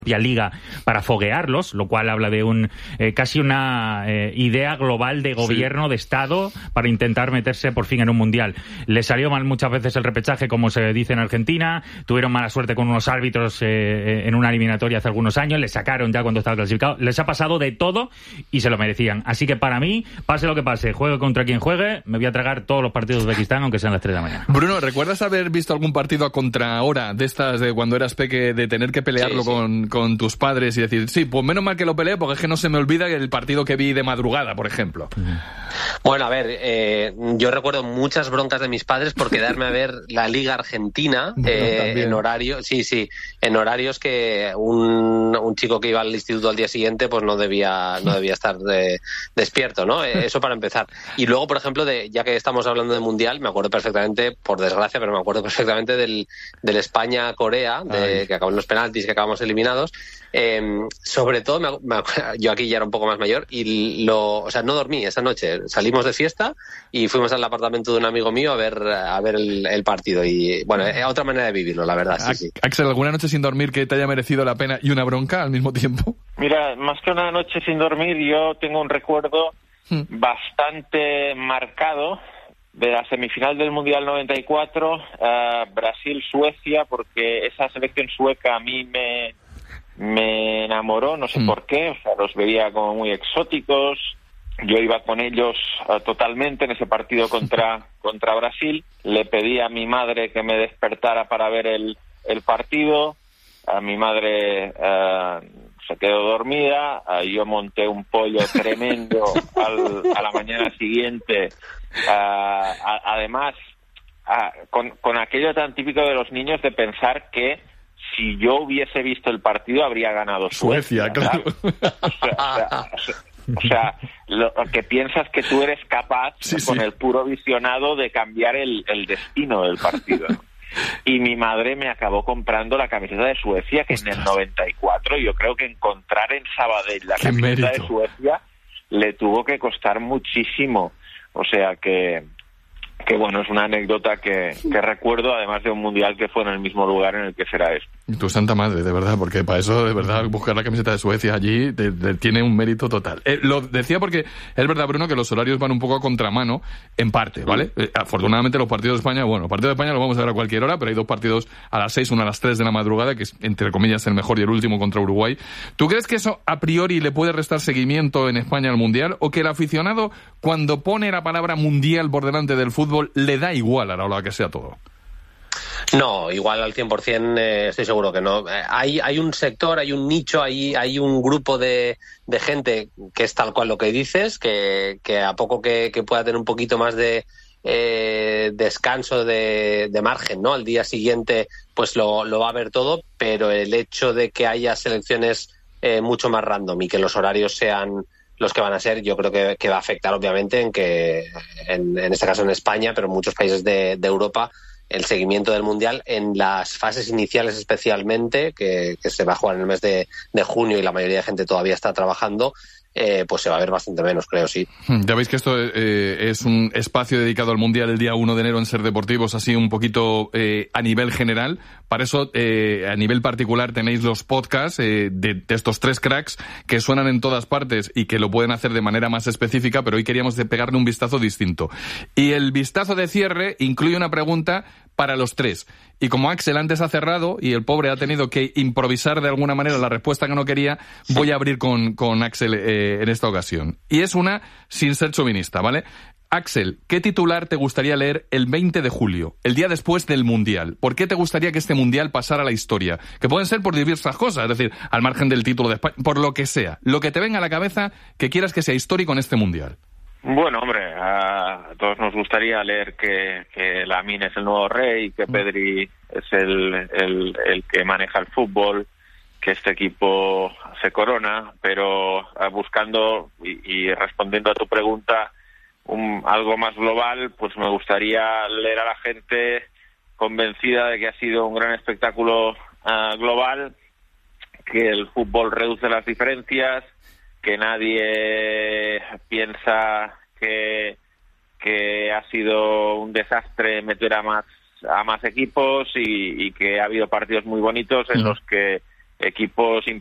liga para foguearlos, lo cual habla de casi una idea global de gobierno, de Estado, para intentar meterse por fin en un mundial. Les salió mal muchas veces el repechaje, como se dice en Argentina, tuvieron mala suerte con unos árbitros en una eliminatoria hace algunos años, les sacaron ya cuando estaba clasificado, les ha pasado de todo y se lo merecían. Así que para mí, pase lo que pase, juegue contra quien juegue, me voy a tragar todos los partidos de Uzbekistán, aunque sean las 3 de la mañana. Bruno, ¿recuerdas haber visto algún partido a contrahora de estas de cuando eras peque, de tener que pelearlo con tus padres y decir, sí, pues menos mal que lo peleé porque es que no se me olvida el partido que vi de madrugada, por ejemplo? Bueno, a ver, yo recuerdo muchas broncas de mis padres por quedarme a ver la Liga Argentina en horario, en horarios que un chico que iba al instituto al día siguiente pues no debía estar despierto, ¿no? Eso para empezar. Y luego, por ejemplo, ya que estamos hablando de Mundial, me acuerdo perfectamente, por desgracia, pero me acuerdo perfectamente del España-Corea, que acabó en los penaltis, que acabamos eliminados. Sobre todo, yo aquí ya era un poco más mayor y no dormí esa noche. Salimos de fiesta y fuimos al apartamento de un amigo mío a ver el partido. Y bueno, es otra manera de vivirlo, la verdad. Sí. Axel, ¿alguna noche sin dormir que te haya merecido la pena y una bronca al mismo tiempo? Mira, más que una noche sin dormir, yo tengo un recuerdo bastante marcado de la semifinal del Mundial 94, Brasil-Suecia, porque esa selección sueca a mí me enamoró, no sé por qué, o sea, los veía como muy exóticos. Yo iba con ellos totalmente en ese partido contra Brasil. Le pedí a mi madre que me despertara para ver el partido. A mi madre se quedó dormida. Yo monté un pollo tremendo a la mañana siguiente. Además, con aquello tan típico de los niños de pensar que si yo hubiese visto el partido habría ganado Suecia, claro. O sea, lo que piensas que tú eres capaz con el puro visionado de cambiar el destino del partido, ¿no? Y mi madre me acabó comprando la camiseta de Suecia, que en el 94 yo creo que encontrar en Sabadell la camiseta de Suecia le tuvo que costar muchísimo. O sea que bueno, es una anécdota que recuerdo, además de un mundial que fue en el mismo lugar en el que será esto. Tu santa madre, de verdad, porque para eso, de verdad, buscar la camiseta de Suecia allí tiene un mérito total. Lo decía porque es verdad, Bruno, que los horarios van un poco a contramano, en parte, ¿vale? Afortunadamente los partidos de España, bueno, los partidos de España los vamos a ver a cualquier hora, pero hay dos partidos a las 6, uno a las 3 de la madrugada, que es, entre comillas, el mejor y el último contra Uruguay. ¿Tú crees que eso, a priori, le puede restar seguimiento en España al Mundial? ¿O que el aficionado, cuando pone la palabra Mundial por delante del fútbol, le da igual a la hora que sea todo? No, igual al 100% estoy seguro que no. Hay un sector, hay un nicho, hay un grupo de gente que es tal cual lo que dices, que a poco que pueda tener un poquito más de descanso, de margen, ¿no? Al día siguiente pues lo va a ver todo, pero el hecho de que haya selecciones mucho más random y que los horarios sean los que van a ser, yo creo que va a afectar obviamente en este caso en España, pero en muchos países de Europa, el seguimiento del Mundial en las fases iniciales especialmente, que se va a jugar en el mes de junio y la mayoría de gente todavía está trabajando, pues se va a ver bastante menos, creo, sí. Ya veis que esto es un espacio dedicado al Mundial el día 1 de enero en Ser Deportivos, así un poquito a nivel general. Para eso, a nivel particular, tenéis los podcasts de estos tres cracks que suenan en todas partes y que lo pueden hacer de manera más específica, pero hoy queríamos pegarle un vistazo distinto. Y el vistazo de cierre incluye una pregunta para los tres. Y como Axel antes ha cerrado y el pobre ha tenido que improvisar de alguna manera la respuesta que no quería, voy a abrir con Axel en esta ocasión. Y es una sin ser chauvinista, ¿vale? Axel, ¿qué titular te gustaría leer el 20 de julio, el día después del Mundial? ¿Por qué te gustaría que este Mundial pasara a la historia? Que pueden ser por diversas cosas, es decir, al margen del título de España, por lo que sea. Lo que te venga a la cabeza que quieras que sea histórico en este Mundial. Bueno, hombre, a todos nos gustaría leer que Lamine es el nuevo rey, que Pedri es el que maneja el fútbol, que este equipo se corona, pero buscando y respondiendo a tu pregunta algo más global, pues me gustaría leer a la gente convencida de que ha sido un gran espectáculo global, que el fútbol reduce las diferencias, que nadie piensa que ha sido un desastre meter a más equipos y que ha habido partidos muy bonitos en los que equipos